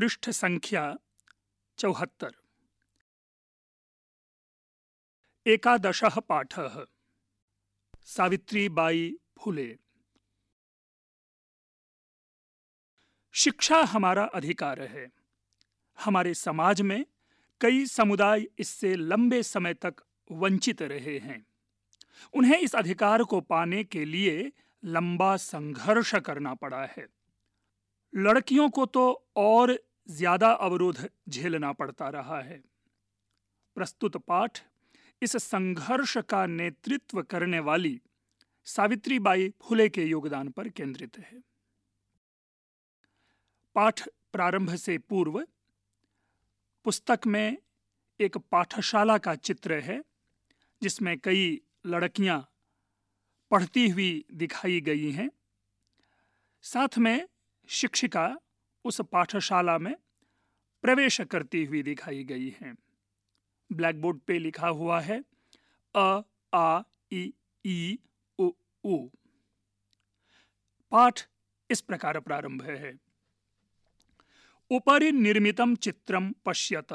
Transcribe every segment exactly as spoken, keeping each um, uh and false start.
पृष्ठ संख्या चौहत्तर। एकादशः पाठः। सावित्रीबाई फुले। शिक्षा हमारा अधिकार है। हमारे समाज में कई समुदाय इससे लंबे समय तक वंचित रहे हैं। उन्हें इस अधिकार को पाने के लिए लंबा संघर्ष करना पड़ा है। लड़कियों को तो और ज्यादा अवरोध झेलना पड़ता रहा है। प्रस्तुत पाठ इस संघर्ष का नेतृत्व करने वाली सावित्रीबाई फुले के योगदान पर केंद्रित है। पाठ प्रारंभ से पूर्व पुस्तक में एक पाठशाला का चित्र है, जिसमें कई लड़कियां पढ़ती हुई दिखाई गई हैं। साथ में शिक्षिका उस पाठशाला में प्रवेश करती हुई दिखाई गई हैं। ब्लैक बोर्ड पे लिखा हुआ है अ आ इ ई उ ऊ। पाठ इस प्रकार प्रारंभ है। उपरि निर्मितं चित्रं पश्यत।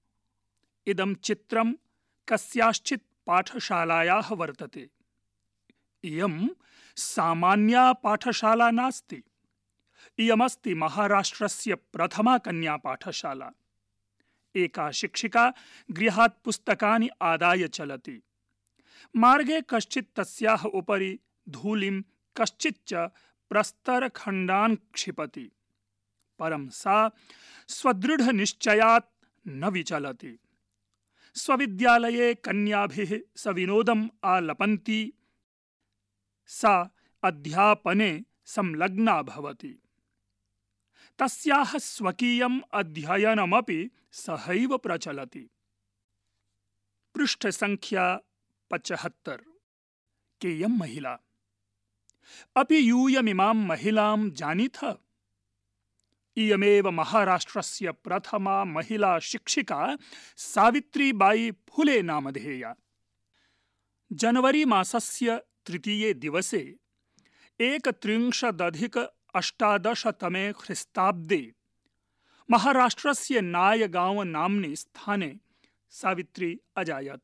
इदं चित्रं कस्याश्चित् पाठशालायाः वर्तते। इयं सामान्या पाठशाला नास्ति। इयमस्ति महाराष्ट्रस्य प्रथमा कन्या पाठशाला। एका शिक्षिका गृहात् पुस्तकानि आदाय चलति। मार्गे कश्चित् तस्याः उपरि धूलिं कश्चिच्च प्रस्तरखण्डान् क्षिपति। परं सा स्वदृढनिश्चयात् न विचलति। स्वविद्यालये कन्याभिः सविनोदम् आलपन्ती। सा अध्यापने संलग्ना भवति। तस्याः स्वकीयम् अध्ययनमपि सहैव प्रचलति। पृष्ठ संख्या पचहत्तर। केयं महिला। अपि यूयमिमां महिलां जानीथ? इयमेव महाराष्ट्रस्य प्रथमा महिला शिक्षिका सावित्रीबाई फुले नामधेया। जनवरी मासस्य तृतीये दिवसे एकत्रिंशदधिक अष्टादशतमे ख्रीस्ताब्दे महाराष्ट्रस्य नायगांव नाम्नि स्थाने सावित्री अजायत।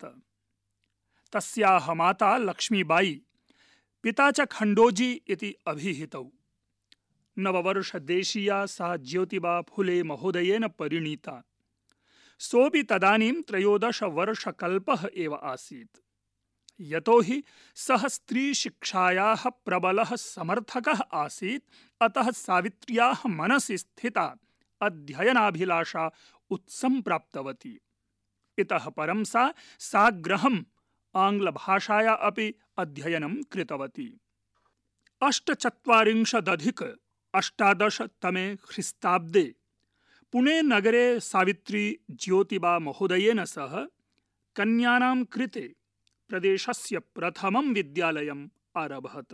तस्याः माता लक्ष्मीबाई, पिता च खण्डोजी इति अभिहितौ। नववर्षदेशीया सा ज्योतिबा फुले महोदयेन परिणीता। सोऽपि तदानीं त्रयोदशवर्षकल्पः एव आसीत्। यतोहि सः स्त्रीशिक्षायाः प्रबलः समर्थकः आसीत्, अतः सावित्र्याः मनसि स्थिता अध्ययनाभिलाषा उत्सम्प्राप्तवती। इतः परं सा साग्रहम् आङ्ग्लभाषाया अपि अध्ययनं कृतवती। अष्टचत्वारिंशदधिक अष्टादशतमे ख्रीस्ताब्दे पुणे नगरे सावित्री ज्योतिबा महोदयेन सह कन्यानां कृते प्रदेशस्य प्रथमं विद्यालयम् आरभत।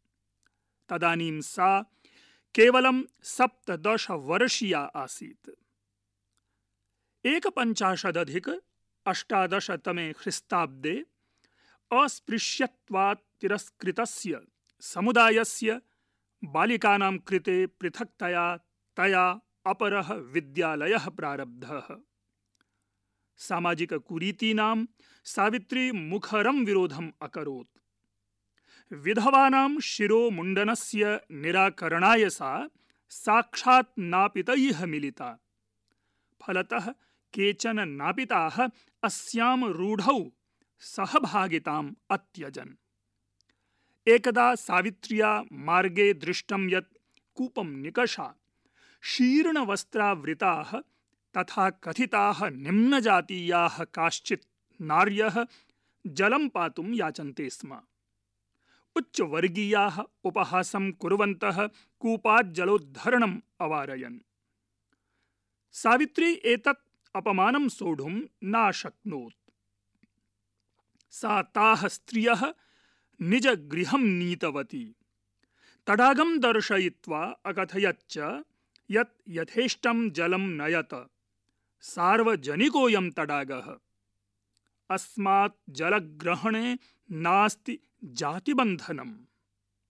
तदानीं सा केवलं सप्तदशवर्षीया आसीत्। एकपञ्चाशदधिक अष्टादशतमे ख्रीस्ताब्दे अस्पृश्यत्वात् तिरस्कृतस्य समुदायस्य बालिकानां कृते पृथक्तया तया अपरः विद्यालयः प्रारब्धः। सामाजिक कुरीतीनां सावित्री मुखरं विरोधम् अकरोत्। विधवानां शिरोमुण्डनस्य निराकरणाय सा साक्षात् नापितैः मिलिता। फलतः केचन नापिताः अस्यां रूढौ सहभागिताम् अत्यजन्। एकदा सावित्र्या मार्गे दृष्टं यत् कूपं निकषा शीर्णवस्त्रावृताः तथा कथिताः निम्नजातीयाः काश्चित् नार्यः जलं पातुं याचन्ते स्म। उच्चवर्गीयाः उपहासं कुर्वन्तः कूपात् जलोद्धरणम् अवारयन्। सावित्री एतत् अपमानं सोढुं नाशक्नोत्। सा ताः स्त्रियः निजगृहं नीतवती। तडागं दर्शयित्वा अकथयच्च यत् यथेष्टं जलं नयत। सार्वजनिकोऽयं तडागः। अस्मात् जलग्रहणे नास्ति जातिबन्धनम्।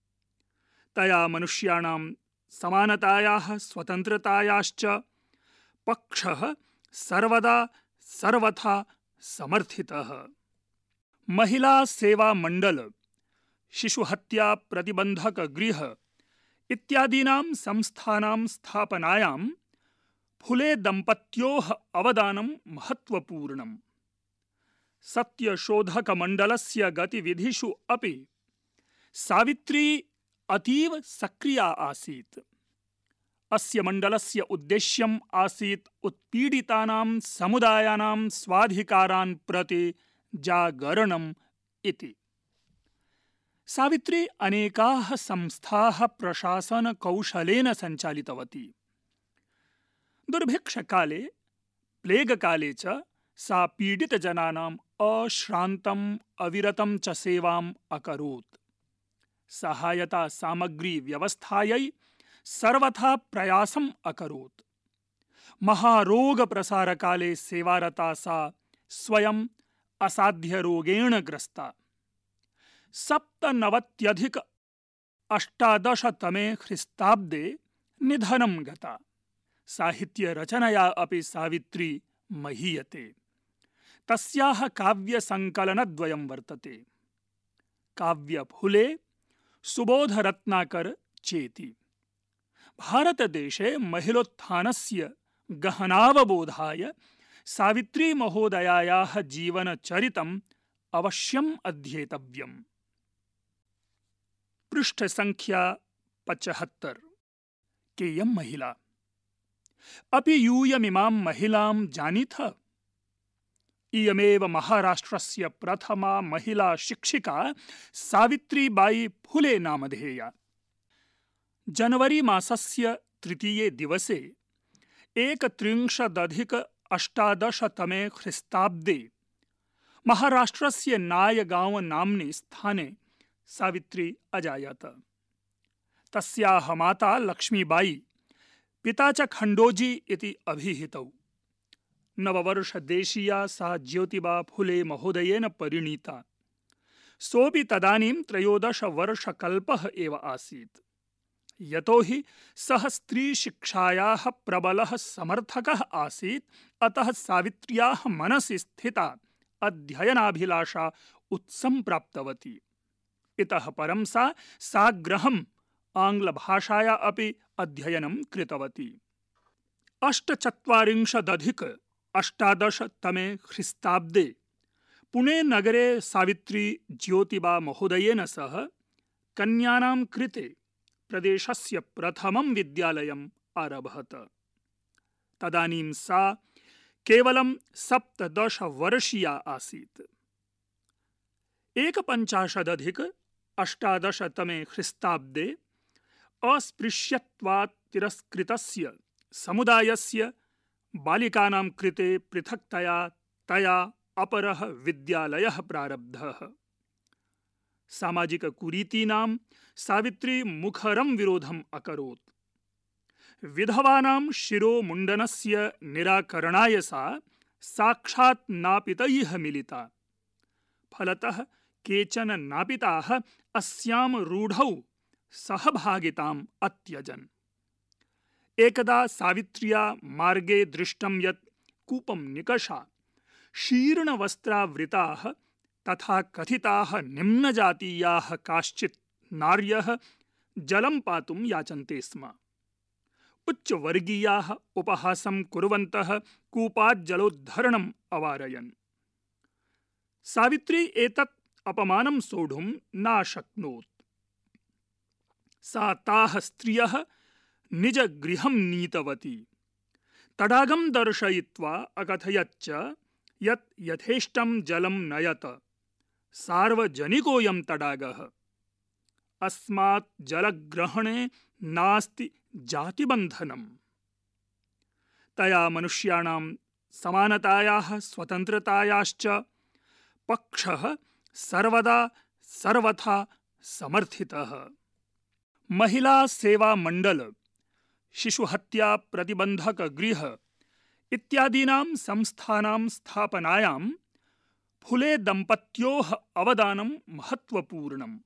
तया मनुष्याणां समानतायाः स्वतन्त्रतायाश्च पक्षः सर्वदा सर्वथा समर्थितः। महिला सेवा मंडल, शिशुहत्या प्रतिबंधक गृह इत्यादीनां संस्थानां स्थापनायां फुले दंपत्योः अवदानं महत्वपूर्णम्। सत्यशोधक मंडलस्य गतिविधिषु अपि सावित्री अतीव सक्रिया आसीत्। अस्य मंडलस्य उद्देश्यम् आसीत् उत्पीडितानां समुदायानां स्वाधिकारान् प्रति जागरणम् इति। सावित्री अनेकाः संस्थाः प्रशासन कौशलेन सञ्चालितवती। दुर्भिक्षकाले, प्लेगकाले च सा पीडितजनानाम् अश्रान्तम् अविरतं च सेवाम् अकरोत्। सहायता सामग्री व्यवस्थायै सर्वथा प्रयासम् अकरोत्। महारोग प्रसारकाले सेवारता सा स्वयं असाध्यरोगेण ग्रस्ता। सप्तनवत्यधिक अष्टादशतमे ख्रीस्ताब्दे निधनं गता। साहित्यरचनया अपि सावित्री महीयते। तस्याः काव्यसङ्कलनद्वयं वर्तते, काव्यफुले सुबोधरत्नाकर चेति। भारतदेशे महिलोत्थानस्य गहनावबोधाय सावित्री महोदयायाः जीवनचरितम् अवश्यम् अध्येतव्यम्। पृष्ठसंख्या पचहत्तर। केयं महिला? अपि यूयमिमां महिलां जानीथ? इयमेव महाराष्ट्रस्य प्रथमा महिला शिक्षिका सावित्रीबाई फुले नामधेया। जनवरी मासस्य तृतीये दिवसे एकत्रिंशदधिक अष्टादशतमे ख्रीस्ताब्दे महाराष्ट्रस्य नायगांव नाम्नि स्थाने सावित्री अजायत। तस्याः माता लक्ष्मीबाई, पिता च खण्डोजी इति अभिहितौ। नववर्षदेशीया सा ज्योतिबा फुले महोदयेन परिणीता। सोऽपि तदानीं त्रयोदश वर्षकल्पः एव आसीत्। यतो हि सः स्त्रीशिक्षायाः प्रबलः समर्थकः आसीत्, अतः सावित्र्याः मनसि स्थिता अध्ययनाभिलाषा उत्सम्प्राप्तवती। इतः परं सा साग्रहम् आङ्ग्लभाषाया अपि अध्ययनं कृतवती। अष्टचत्वारिंशदधिक अष्टादशतमे ख्रीस्ताब्दे पुणे नगरे सावित्री ज्योतिबा महोदयेन सह कन्यानां कृते प्रदेशस्य प्रथमं विद्यालयम् आरभत। तदानीं सा केवलं सप्तदश वर्षीया आसीत्। एकपञ्चाशदधिक अष्टादशतमे ख्रीस्ताब्दे अस्पृश्यत्वात् तिरस्कृतस्य समुदायस्य बालिकानां कृते पृथक्तया तया अपरः विद्यालयः प्रारब्धः। सामाजिककुरीतीनां सावित्री मुखरं विरोधम् अकरोत्। विधवानां शिरोमुण्डनस्य निराकरणाय सा साक्षात् नापितैः मिलिता। फलतः केचन नापिताः अस्यां रूढौ सहभागिताम् अत्यजन्। एकदा सावित्र्या मार्गे दृष्टं यत् कूपं निकषा शीर्णवस्त्रावृताः तथा कथिताः निम्नजातीयाः काश्चित् नार्यः जलं पातुं याचन्ते स्म। उच्चवर्गीयाः उपहासं कुर्वन्तः कूपात् जलोद्धरणम् अवारयन्। सावित्री एतत् अपमानं सोढुं नाशक्नोत्। सा ताः स्त्रियः निजगृहं नीतवती। तडागं दर्शयित्वा अकथयच्च यत् यथेष्टं जलं नयत। सार्वजनिकोऽयं तडागः। अस्मात् जलग्रहणे नास्ति जातिबन्धनम्। तया मनुष्याणां समानतायाः स्वतन्त्रतायाश्च पक्षः सर्वदा सर्वथा समर्थितः। महिला सेवा मंडल, शिशुहत्या प्रतिबंधक गृह इत्यादीनां संस्थानां स्थापनायां फुले दंपत्योः अवदानं महत्वपूर्णम्।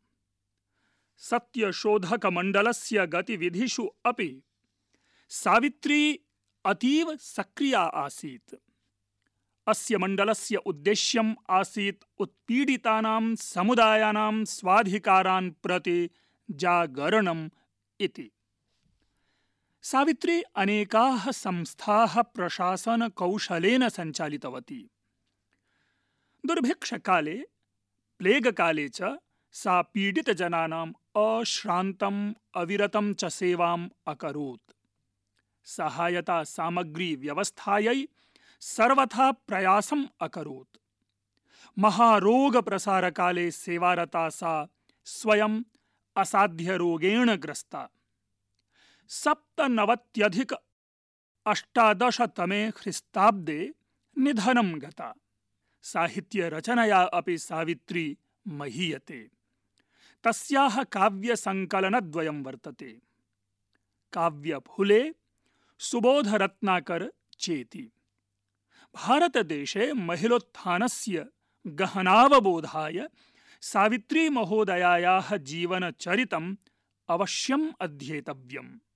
सत्यशोधक मंडलस्य गतिविधिषु अपि सावित्री अतीव सक्रिया आसीत्। अस्य मण्डलस्य उद्देश्यम् आसीत् उत्पीडितानां समुदायानां स्वाधिकारान् प्रति जागरणम् इति। सावित्री अनेकाः संस्थाः प्रशासनकौशलेन सञ्चालितवती। दुर्भिक्षकाले, प्लेगकाले च सा पीडितजनानाम् अश्रान्तम् अविरतं च सेवाम् अकरोत्। सहायता सामग्री व्यवस्थायै सर्वथा प्रयासम् अकरोत्। महारोगप्रसारकाले सेवारता सा स्वयं असाध्यरोगेण ग्रस्ता। सप्तनवत्यधिक अष्टादशतमे ख्रीस्ताब्दे निधनं गता। साहित्यरचनया अपि सावित्री महीयते। तस्याः काव्यसङ्कलनद्वयं वर्तते। काव्यफुले, सुबोधरत्नाकर चेति। भारतदेशे महिलोत्थानस्य गहनावबोधाय सावित्री महोदयायाः जीवनचरितम् अवश्यम् अध्येतव्यम्।